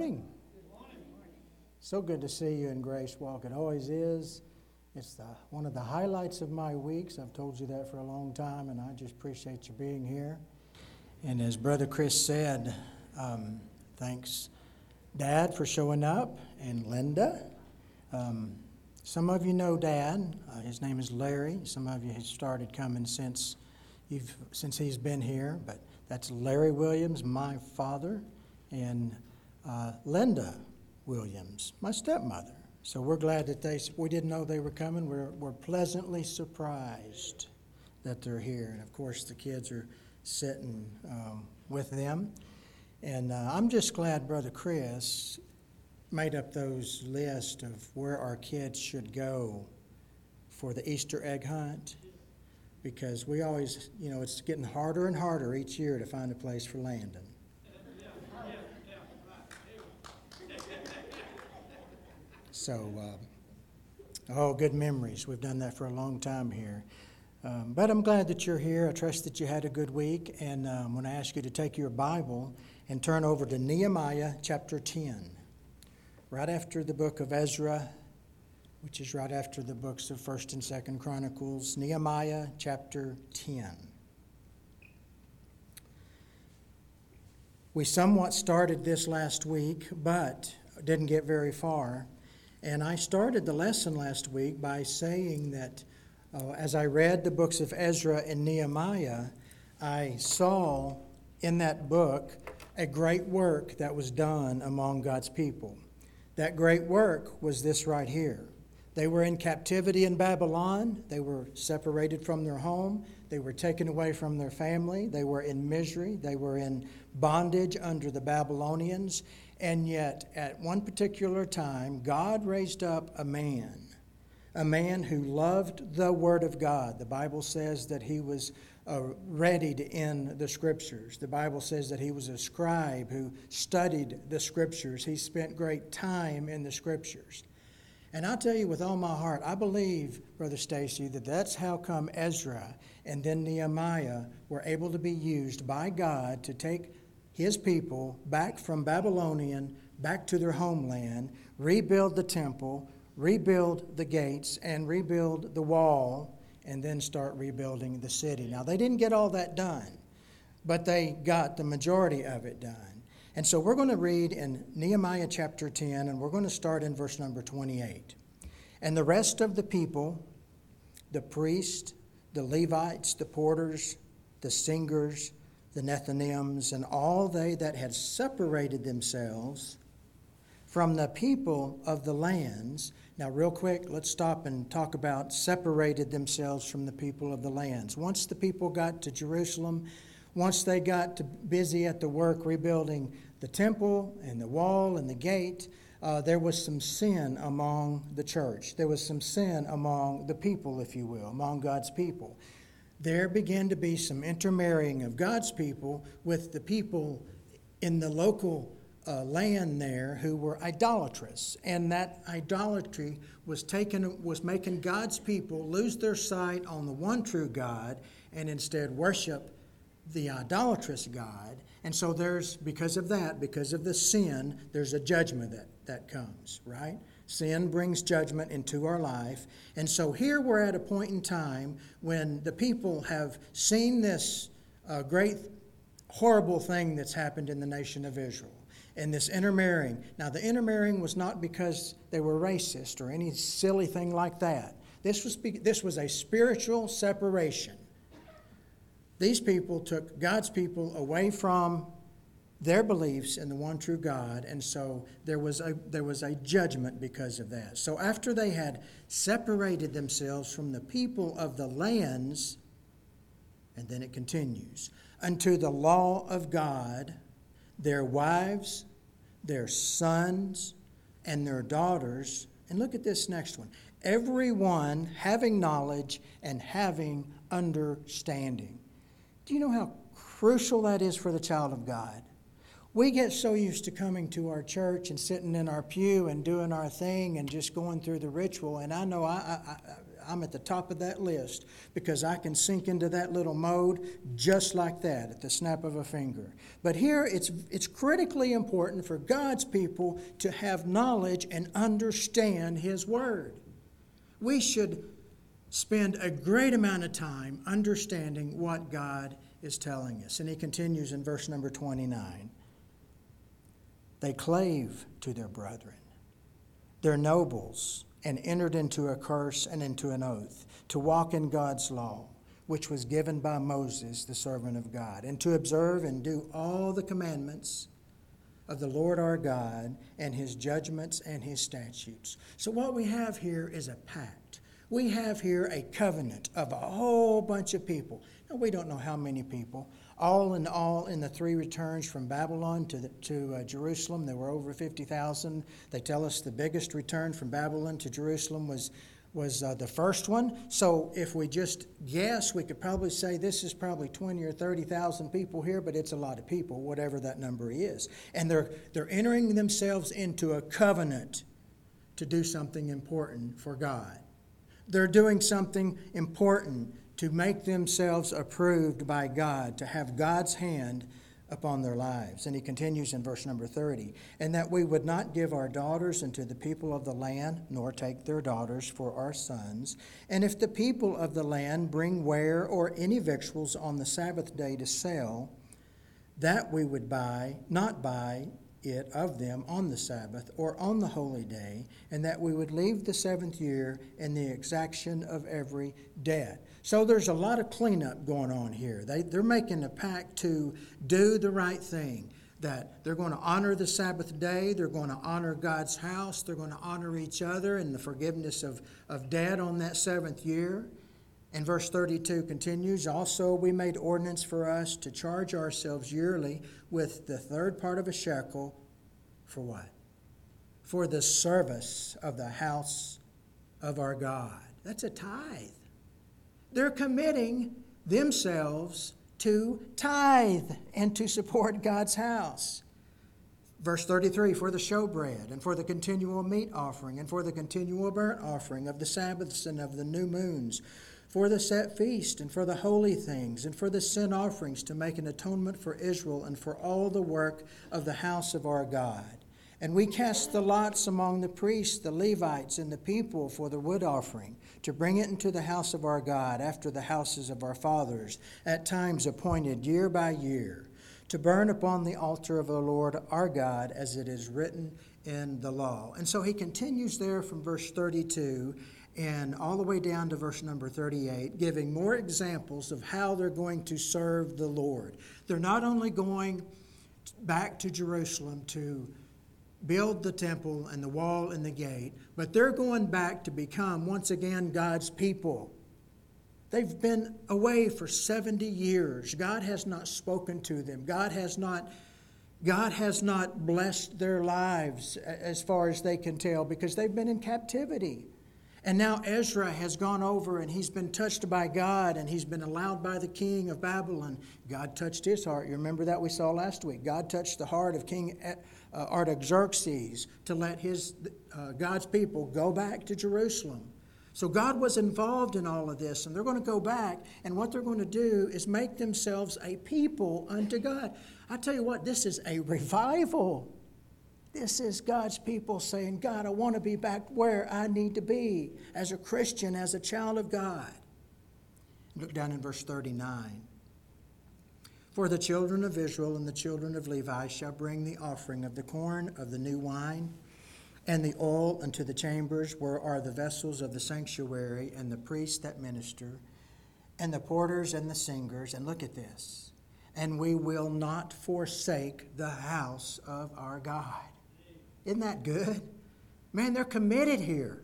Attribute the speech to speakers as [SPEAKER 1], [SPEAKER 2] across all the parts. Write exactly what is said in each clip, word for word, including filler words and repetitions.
[SPEAKER 1] morning. So good to see you in Grace Walk. It always is. It's the, one of the highlights of my weeks. I've told you that for a long time, and I just appreciate you being here. And as Brother Chris said, um, thanks, Dad, for showing up, and Linda. Um, some of you know Dad. Uh, his name is Larry. Some of you have started coming since you've since he's been here, but that's Larry Williams, my father, and uh, Linda Williams, my stepmother. So we're glad that they, we didn't know they were coming. We're, we're pleasantly surprised that they're here. And of course, the kids are sitting um, with them. And uh, I'm just glad Brother Chris made up those lists of where our kids should go for the Easter egg hunt. Because we always, you know, it's getting harder and harder each year to find a place for Landon. So, uh, oh, good memories. We've done that for a long time here. Um, but I'm glad that you're here. I trust that you had a good week. And um, I'm going to ask you to take your Bible and turn over to Nehemiah chapter ten. Right after the book of Ezra, which is right after the books of First and Second Chronicles. Nehemiah chapter ten. We somewhat started this last week, but didn't get very far. And I started the lesson last week by saying that uh, as I read the books of Ezra and Nehemiah, I saw in that book a great work that was done among God's people. That great work was this right here. They were in captivity in Babylon. They were separated from their home. They were taken away from their family. They were in misery. They were in bondage under the Babylonians. And yet, at one particular time, God raised up a man, a man who loved the Word of God. The Bible says that he was uh, readied in the Scriptures. The Bible says that he was a scribe who studied the Scriptures. He spent great time in the Scriptures. And I'll tell you with all my heart, I believe, Brother Stacy, that that's how come Ezra and then Nehemiah were able to be used by God to take his people back from Babylonian, back to their homeland, rebuild the temple, rebuild the gates, and rebuild the wall, and then start rebuilding the city. Now, they didn't get all that done, but they got the majority of it done. And so we're going to read in Nehemiah chapter ten, and we're going to start in verse number twenty-eight. And the rest of the people, the priests, the Levites, the porters, the singers, the Nethinims, and all they that had separated themselves from the people of the lands. Now, real quick, let's stop and talk about separated themselves from the people of the lands. Once the people got to Jerusalem, once they got to busy at the work rebuilding the temple and the wall and the gate, uh, there was some sin among the church. There was some sin among the people, if you will, among God's people. There began to be some intermarrying of God's people with the people in the local uh, land there who were idolatrous. And that idolatry was taken, was making God's people lose their sight on the one true God and instead worship the idolatrous God. And so there's, because of that, because of the sin, there's a judgment that, that comes, right? Sin brings judgment into our life. And so here we're at a point in time when the people have seen this uh, great, horrible thing that's happened in the nation of Israel. And this intermarrying. Now, the intermarrying was not because they were racist or any silly thing like that. This was, this was a spiritual separation. These people took God's people away from their beliefs in the one true God, and so there was a there was a judgment because of that. So after they had separated themselves from the people of the lands, and then it continues, unto the law of God, their wives, their sons, and their daughters, and look at this next one, everyone having knowledge and having understanding. Do you know how crucial that is for the child of God? We get so used to coming to our church and sitting in our pew and doing our thing and just going through the ritual. And I know I, I, I'm at the top of that list because I can sink into that little mode just like that at the snap of a finger. But here it's, it's critically important for God's people to have knowledge and understand His Word. We should spend a great amount of time understanding what God is telling us. And he continues in verse number twenty-nine. They clave to their brethren, their nobles, and entered into a curse and into an oath to walk in God's law, which was given by Moses, the servant of God, and to observe and do all the commandments of the Lord our God and His judgments and His statutes. So what we have here is a pact. We have here a covenant of a whole bunch of people. Now, we don't know how many people. All in all, in the three returns from Babylon to, the, to uh, Jerusalem, there were over fifty thousand. They tell us the biggest return from Babylon to Jerusalem was, was uh, the first one. So if we just guess, we could probably say this is probably twenty or thirty thousand people here, but it's a lot of people, whatever that number is. And they're, they're entering themselves into a covenant to do something important for God. They're doing something important to make themselves approved by God, to have God's hand upon their lives. And he continues in verse number thirty, and that we would not give our daughters unto the people of the land, nor take their daughters for our sons. And if the people of the land bring ware or any victuals on the Sabbath day to sell, that we would buy, not buy it of them on the Sabbath or on the holy day, and that we would leave the seventh year in the exaction of every debt. So there's a lot of cleanup going on here. They, they're making a pact to do the right thing, that they're going to honor the Sabbath day, they're going to honor God's house, they're going to honor each other and the forgiveness of, of debt on that seventh year. And verse thirty-two continues, also we made ordinance for us to charge ourselves yearly with the third part of a shekel for what? For the service of the house of our God. That's a tithe. They're committing themselves to tithe and to support God's house. Verse thirty-three, for the showbread, and for the continual meat offering, and for the continual burnt offering of the Sabbaths and of the new moons, for the set feast, and for the holy things, and for the sin offerings, to make an atonement for Israel, and for all the work of the house of our God. And we cast the lots among the priests, the Levites, and the people for the wood offering, to bring it into the house of our God, after the houses of our fathers, at times appointed year by year, to burn upon the altar of the Lord our God, as it is written in the law. And so he continues there from verse thirty-two and all the way down to verse number thirty-eight, giving more examples of how they're going to serve the Lord. They're not only going back to Jerusalem to build the temple and the wall and the gate, but they're going back to become once again God's people. They've been away for seventy years. God has not spoken to them. God has not, God has not blessed their lives as far as they can tell, because they've been in captivity. And now Ezra has gone over and he's been touched by God, and he's been allowed by the king of Babylon. God touched his heart. You remember that we saw last week. God touched the heart of King Artaxerxes to let his uh, God's people go back to Jerusalem. So God was involved in all of this, and they're going to go back, and what they're going to do is make themselves a people unto God. I tell you what, this is a revival. This is God's people saying, God, I want to be back where I need to be as a Christian, as a child of God. Look down in verse thirty-nine. For the children of Israel and the children of Levi shall bring the offering of the corn, of the new wine, and the oil unto the chambers where are the vessels of the sanctuary, and the priests that minister, and the porters and the singers. And look at this. And we will not forsake the house of our God. Isn't that good? Man, they're committed here.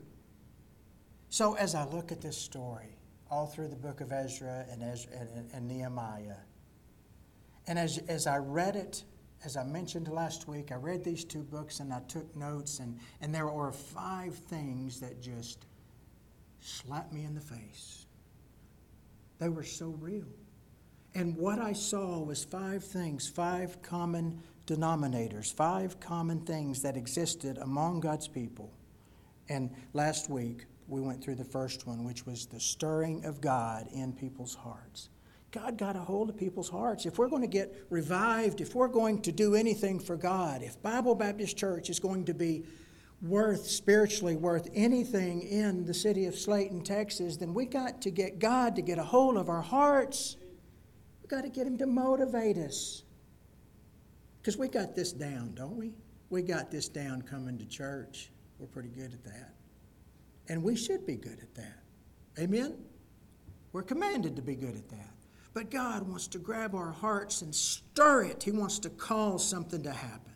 [SPEAKER 1] So as I look at this story, all through the book of Ezra and, Ezra and, and Nehemiah, and as, as I read it, as I mentioned last week, I read these two books and I took notes, and, and there were five things that just slapped me in the face. They were so real. And what I saw was five things, five common denominators, five common things that existed among God's people. And last week, we went through the first one, which was the stirring of God in people's hearts. God got a hold of people's hearts. If we're going to get revived, if we're going to do anything for God, if Bible Baptist Church is going to be worth, spiritually worth anything in the city of Slayton, Texas, then we got to get God to get a hold of our hearts. We got to get Him to motivate us. Because we got this down, don't we? We got this down coming to church. We're pretty good at that. And we should be good at that. Amen? We're commanded to be good at that. But God wants to grab our hearts and stir it. He wants to cause something to happen.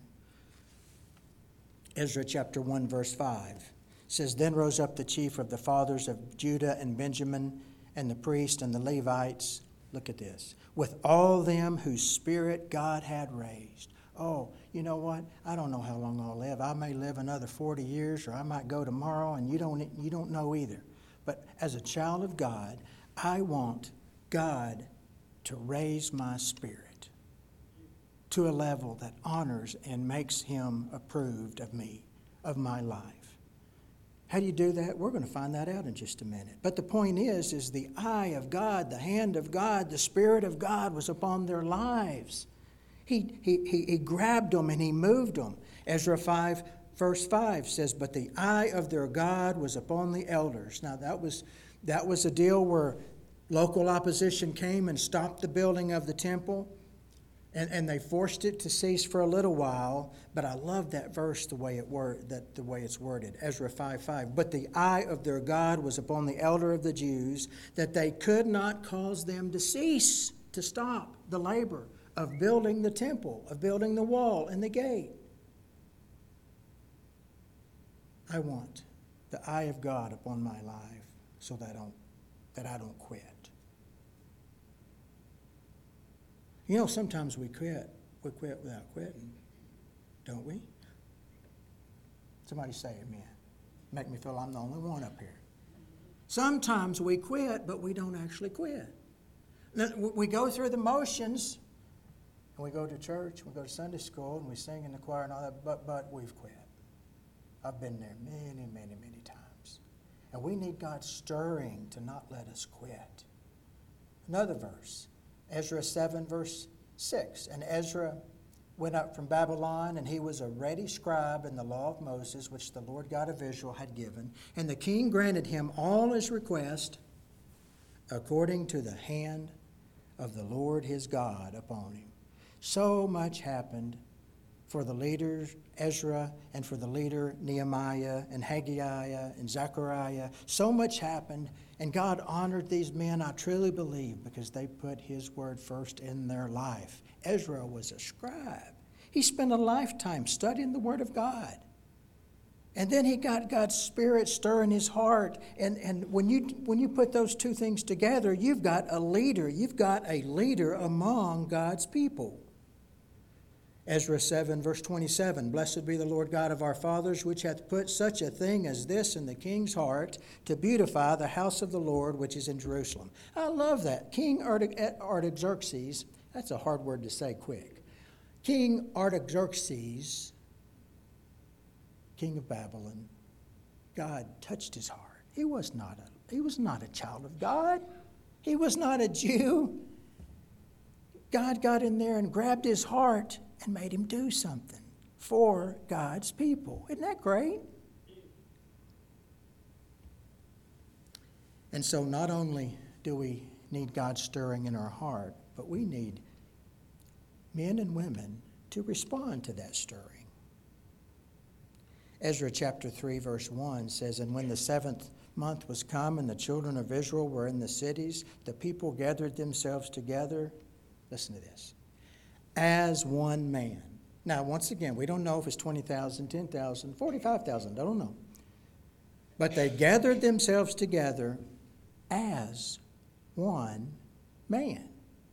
[SPEAKER 1] Ezra chapter one, verse five says, Then rose up the chief of the fathers of Judah and Benjamin, and the priests and the Levites. Look at this. With all them whose spirit God had raised. Oh, you know what? I don't know how long I'll live. I may live another forty years, or I might go tomorrow, and you don't, you don't know either. But as a child of God, I want God to raise my spirit to a level that honors and makes Him approved of me, of my life. How do you do that? We're going to find that out in just a minute. But the point is, is the eye of God, the hand of God, the Spirit of God was upon their lives. He, he, he, he grabbed them and He moved them. Ezra five, verse five says, But the eye of their God was upon the elders. Now that was, that was a deal where local opposition came and stopped the building of the temple. And, and they forced it to cease for a little while, but I love that verse the way it word that the way it's worded. Ezra five five. But the eye of their God was upon the elder of the Jews, that they could not cause them to cease, to stop the labor of building the temple, of building the wall and the gate. I want the eye of God upon my life so that I don't, that I don't quit. You know, sometimes we quit. We quit without quitting, don't we? Somebody say amen. Make me feel I'm the only one up here. Sometimes we quit, but we don't actually quit. We go through the motions, and we go to church, we go to Sunday school, and we sing in the choir and all that, but, but we've quit. I've been there many, many, many times. And we need God stirring to not let us quit. Another verse. Ezra seven, verse six. And Ezra went up from Babylon, and he was a ready scribe in the law of Moses, which the Lord God of Israel had given. And the king granted him all his request according to the hand of the Lord his God upon him. So much happened for the leaders Ezra and for the leader Nehemiah and Haggai and Zechariah. So much happened, and God honored these men, I truly believe, because they put His word first in their life. Ezra was a scribe. He spent a lifetime studying the Word of God. And then he got God's Spirit stirring his heart. And, and when you when you put those two things together, you've got a leader. You've got a leader among God's people. Ezra seven, verse twenty-seven, Blessed be the Lord God of our fathers, which hath put such a thing as this in the king's heart, to beautify the house of the Lord, which is in Jerusalem. I love that. King Artaxerxes, that's a hard word to say quick. King Artaxerxes, king of Babylon, God touched his heart. He was not a, he was not a child of God. He was not a Jew. God got in there and grabbed his heart and made him do something for God's people. Isn't that great? And so not only do we need God stirring in our heart, but we need men and women to respond to that stirring. Ezra chapter three, verse one says, And when the seventh month was come, and the children of Israel were in the cities, the people gathered themselves together. Listen to this. As one man. Now, once again, we don't know if it's twenty thousand, ten thousand, forty-five thousand. I don't know. But they gathered themselves together as one man.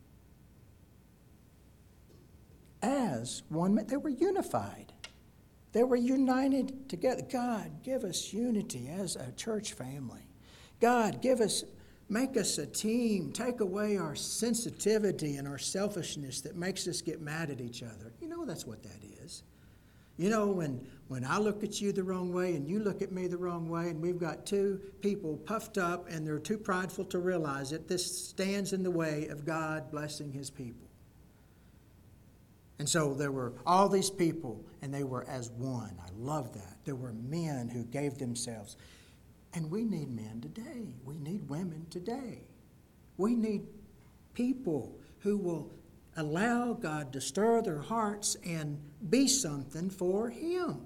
[SPEAKER 1] As one man. They were unified. They were united together. God, give us unity as a church family. God, give us Make us a team. Take away our sensitivity and our selfishness that makes us get mad at each other. You know that's what that is. You know, when when I look at you the wrong way and you look at me the wrong way, and we've got two people puffed up and they're too prideful to realize it, this stands in the way of God blessing his people. And so there were all these people, and they were as one. I love that. There were men who gave themselves. And we need men today. We need women today. We need people who will allow God to stir their hearts and be something for him.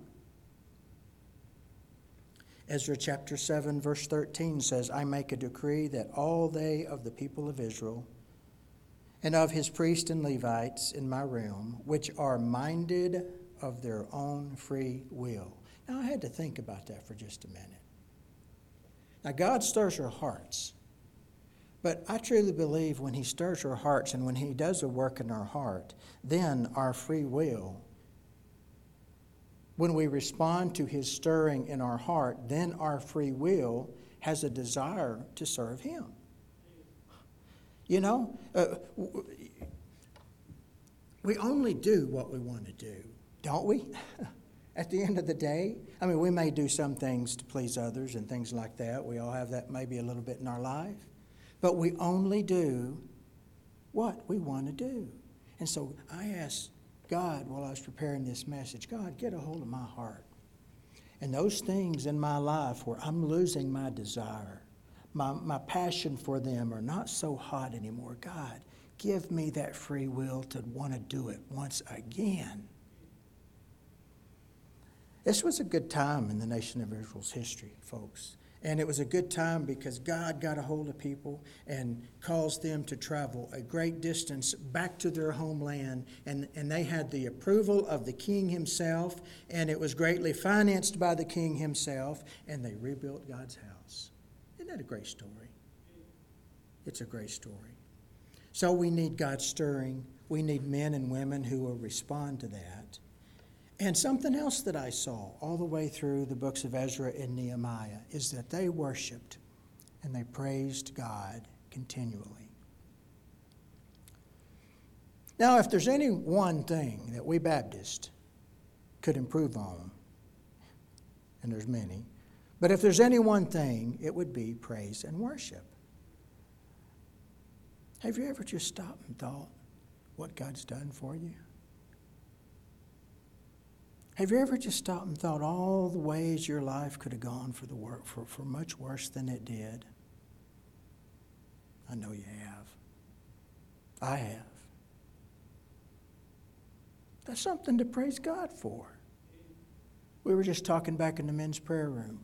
[SPEAKER 1] Ezra chapter seven, verse thirteen says, I make a decree that all they of the people of Israel and of his priests and Levites in my realm, which are minded of their own free will. Now, I had to think about that for just a minute. Now, God stirs our hearts. But I truly believe when he stirs our hearts and when he does a work in our heart, then our free will, when we respond to his stirring in our heart, then our free will has a desire to serve him. You know, uh, we only do what we want to do, don't we? At the end of the day, I mean, we may do some things to please others and things like that. We all have that maybe a little bit in our life. But we only do what we want to do. And so I asked God while I was preparing this message, God, get a hold of my heart. And those things in my life where I'm losing my desire, my, my passion for them are not so hot anymore. God, give me that free will to want to do it once again. This was a good time in the nation of Israel's history, folks. And it was a good time because God got a hold of people and caused them to travel a great distance back to their homeland. And, and they had the approval of the king himself, and it was greatly financed by the king himself, and they rebuilt God's house. Isn't that a great story? It's a great story. So we need God stirring. We need men and women who will respond to that. And something else that I saw all the way through the books of Ezra and Nehemiah is that they worshiped and they praised God continually. Now, if there's any one thing that we Baptists could improve on, and there's many, but if there's any one thing, it would be praise and worship. Have you ever just stopped and thought what God's done for you? Have you ever just stopped and thought all the ways your life could have gone for the work for, for much worse than it did? I know you have. I have. That's something to praise God for. We were just talking back in the men's prayer room.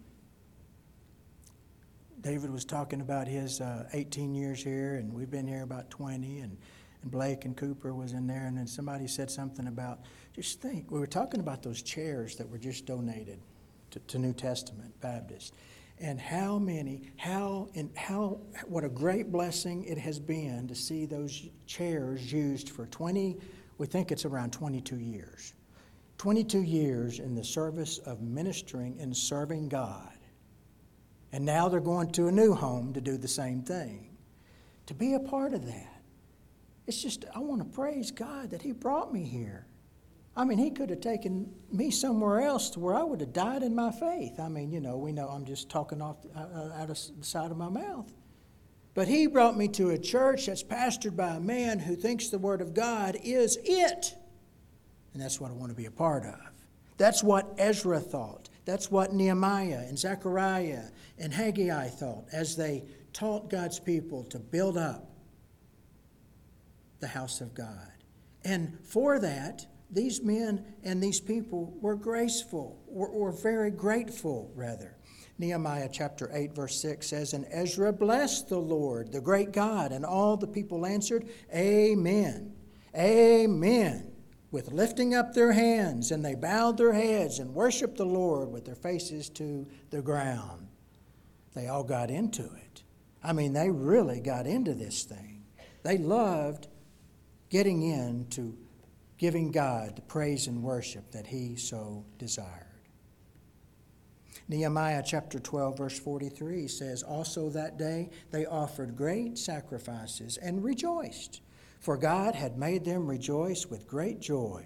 [SPEAKER 1] David was talking about his uh, eighteen years here, and we've been here about twenty, and And Blake and Cooper was in there, and then somebody said something about, just think, we were talking about those chairs that were just donated to, to New Testament Baptist, and how many, how, and how, what a great blessing it has been to see those chairs used for twenty, we think it's around twenty-two years. twenty-two years in the service of ministering and serving God. And now they're going to a new home to do the same thing. To be a part of that. It's just, I want to praise God that he brought me here. I mean, he could have taken me somewhere else to where I would have died in my faith. I mean, you know, we know I'm just talking off uh, out of the side of my mouth. But he brought me to a church that's pastored by a man who thinks the Word of God is it. And that's what I want to be a part of. That's what Ezra thought. That's what Nehemiah and Zechariah and Haggai thought as they taught God's people to build up the house of God. And for that, these men and these people were graceful, or, or very grateful, rather. Nehemiah chapter eight, verse six says, And Ezra blessed the Lord, the great God, and all the people answered, Amen, Amen, with lifting up their hands, and they bowed their heads and worshiped the Lord with their faces to the ground. They all got into it. I mean, they really got into this thing. They loved getting into giving God the praise and worship that he so desired. Nehemiah chapter twelve, verse forty-three says, Also that day they offered great sacrifices and rejoiced, for God had made them rejoice with great joy.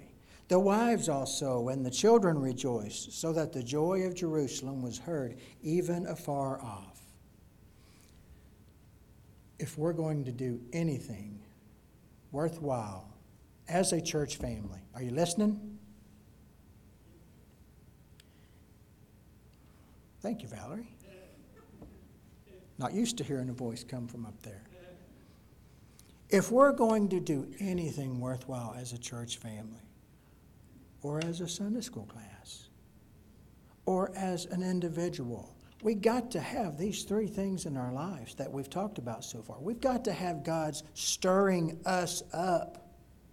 [SPEAKER 1] The wives also and the children rejoiced, so that the joy of Jerusalem was heard even afar off. If we're going to do anything worthwhile as a church family, are you listening? Thank you, Valerie. Not used to hearing a voice come from up there. If we're going to do anything worthwhile as a church family, or as a Sunday school class, or as an individual, we got to have these three things in our lives that we've talked about so far. We've got to have God's stirring us up.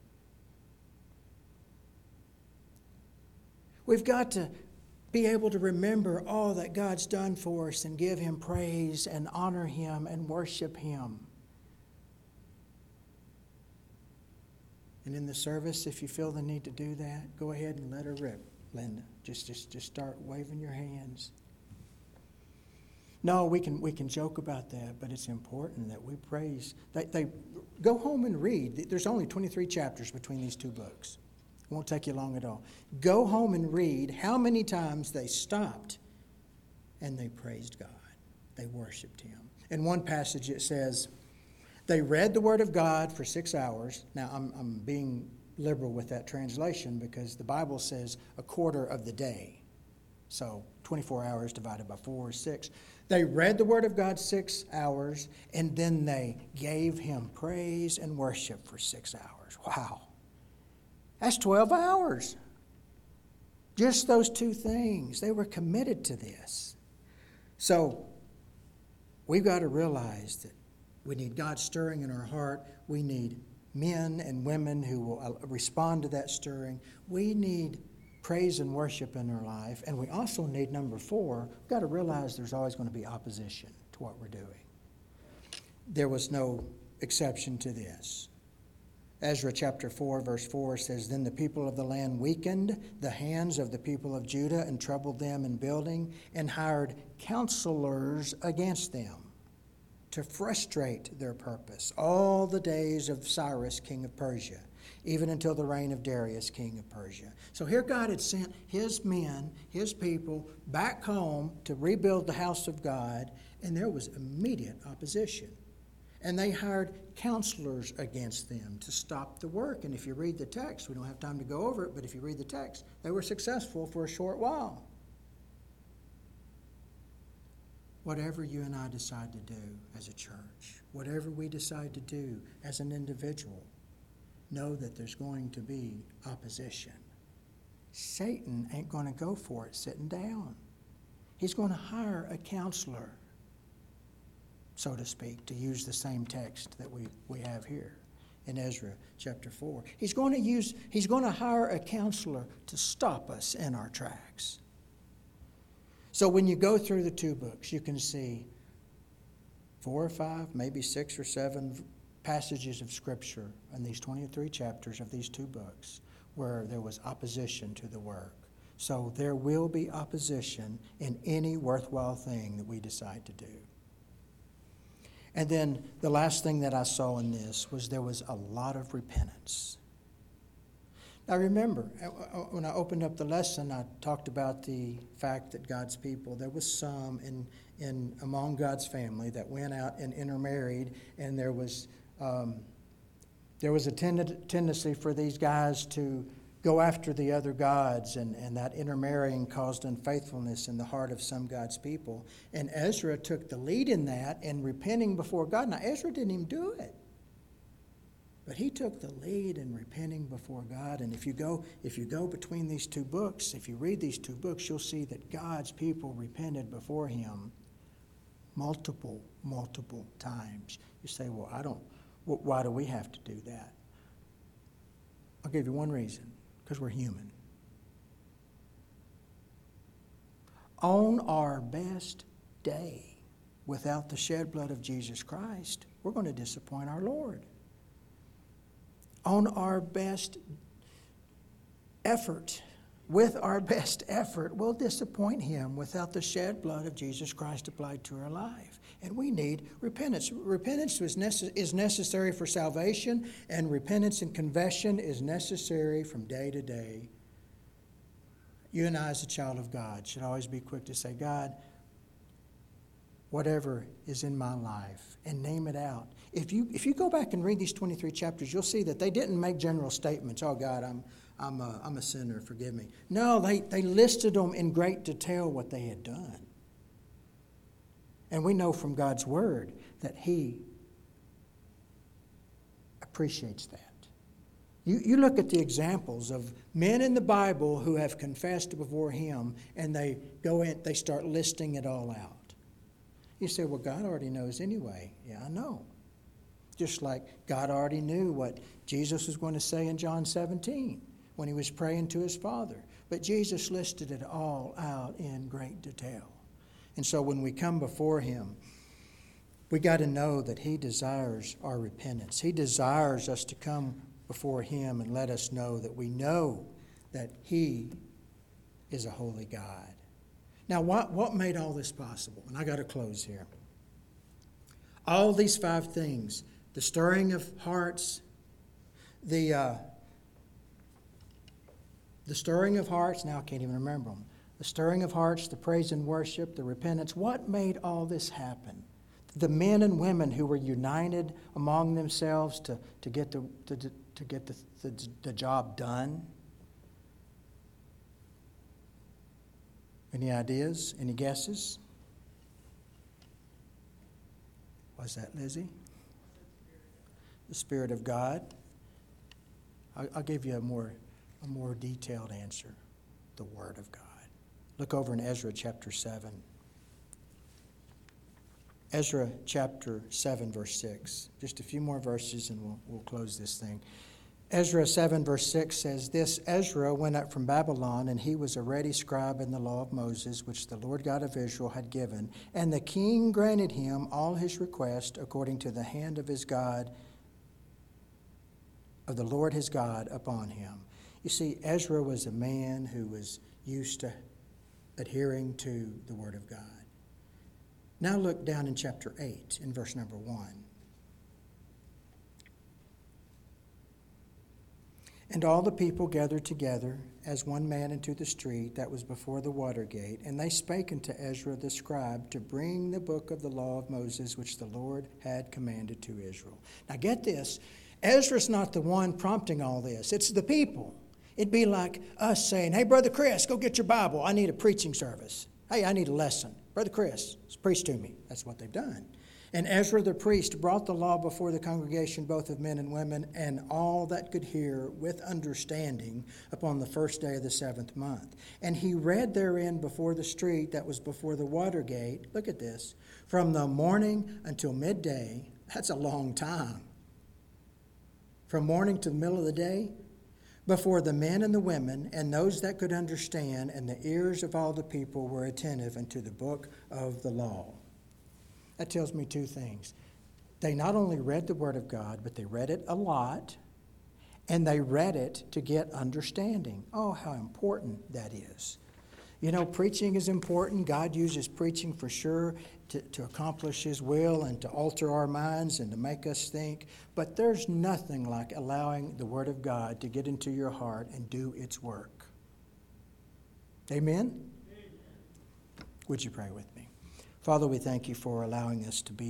[SPEAKER 1] We've got to be able to remember all that God's done for us and give Him praise and honor Him and worship Him. And in the service, if you feel the need to do that, go ahead and let her rip, Linda. Just, just, just start waving your hands. No, we can we can joke about that, but it's important that we praise. They, they go home and read. There's only twenty-three chapters between these two books. It won't take you long at all. Go home and read how many times they stopped and they praised God. They worshiped Him. In one passage it says, they read the Word of God for six hours. Now, I'm, I'm being liberal with that translation because the Bible says a quarter of the day. So twenty-four hours divided by four is six. They read the Word of God six hours, and then they gave Him praise and worship for six hours. Wow. That's twelve hours. Just those two things. They were committed to this. So we've got to realize that we need God stirring in our heart. We need men and women who will respond to that stirring. We need praise and worship in our life. And we also need, number four, we've got to realize there's always going to be opposition to what we're doing. There was no exception to this. Ezra chapter four, verse four says, Then the people of the land weakened the hands of the people of Judah and troubled them in building and hired counselors against them to frustrate their purpose all the days of Cyrus, king of Persia, even until the reign of Darius, king of Persia. So here God had sent His men, His people, back home to rebuild the house of God, and there was immediate opposition. And they hired counselors against them to stop the work. And if you read the text, we don't have time to go over it, but if you read the text, they were successful for a short while. Whatever you and I decide to do as a church, whatever we decide to do as an individual, know that there's going to be opposition. Satan ain't going to go for it sitting down. He's going to hire a counselor, so to speak, to use the same text that we, we have here in Ezra chapter four. He's going to use, he's going to hire a counselor to stop us in our tracks. So when you go through the two books, you can see four or five, maybe six or seven passages of Scripture in these twenty-three chapters of these two books where there was opposition to the work. So there will be opposition in any worthwhile thing that we decide to do. And then the last thing that I saw in this was there was a lot of repentance. Now remember, when I opened up the lesson, I talked about the fact that God's people, there was some in, in among God's family that went out and intermarried, and there was um, there was a tend- tendency for these guys to go after the other gods, and, and that intermarrying caused unfaithfulness in the heart of some God's people. And Ezra took the lead in that and repenting before God. Now Ezra didn't even do it. But he took the lead in repenting before God. And if you go if you go between these two books, if you read these two books, you'll see that God's people repented before Him multiple, multiple times. You say, well, I don't, why do we have to do that? I'll give you one reason, because we're human. On our best day, without the shed blood of Jesus Christ, we're going to disappoint our Lord. On our best effort, with our best effort, will disappoint Him without the shed blood of Jesus Christ applied to our life. And we need repentance. Repentance is, necess- is necessary for salvation, and repentance and confession is necessary from day to day. You and I, as a child of God, should always be quick to say, God, whatever is in my life, and name it out. If you if you go back and read these twenty-three chapters, you'll see that they didn't make general statements. Oh, God, I'm I'm a, I'm a sinner, forgive me. No, they, they listed them in great detail what they had done. And we know from God's Word that He appreciates that. You, you look at the examples of men in the Bible who have confessed before Him, and they go in, they start listing it all out. You say, well, God already knows anyway. Yeah, I know. Just like God already knew what Jesus was going to say in John seventeen when He was praying to His Father. But Jesus listed it all out in great detail. And so when we come before Him, we got to know that He desires our repentance. He desires us to come before Him and let us know that we know that He is a holy God. Now, what, what made all this possible? And I got to close here. All these five things, the stirring of hearts, the uh, the stirring of hearts, now I can't even remember them. The stirring of hearts, the praise and worship, the repentance. What made all this happen? The men and women who were united among themselves to, to get, the, to, to get the, the, the job done. Any ideas? Any guesses? Was that Lizzie? The Spirit of God. I'll, I'll give you a more, a more detailed answer. The Word of God. Look over in Ezra chapter seven. Ezra chapter seven, verse six. Just a few more verses and we'll, we'll close this thing. Ezra seven, verse six says, This Ezra went up from Babylon, and he was a ready scribe in the law of Moses, which the Lord God of Israel had given. And the king granted him all his requests according to the hand of his God, of the Lord his God upon him. You see, Ezra was a man who was used to adhering to the Word of God. Now look down in chapter eight, in verse number one. And all the people gathered together as one man into the street that was before the water gate, and they spake unto Ezra the scribe to bring the book of the law of Moses, which the Lord had commanded to Israel. Now get this, Ezra's not the one prompting all this, it's the people. It'd be like us saying, hey, Brother Chris, go get your Bible. I need a preaching service. Hey, I need a lesson. Brother Chris, preach to me. That's what they've done. And Ezra the priest brought the law before the congregation, both of men and women, and all that could hear with understanding upon the first day of the seventh month. And he read therein before the street that was before the water gate. Look at this. From the morning until midday, that's a long time. From morning to the middle of the day, before the men and the women and those that could understand, and the ears of all the people were attentive unto the book of the law. That tells me two things. They not only read the Word of God, but they read it a lot, and they read it to get understanding. Oh, how important that is. You know, preaching is important. God uses preaching for sure to, to accomplish His will and to alter our minds and to make us think. But there's nothing like allowing the Word of God to get into your heart and do its work. Amen? Amen. Would you pray with me? Father, we thank You for allowing us to be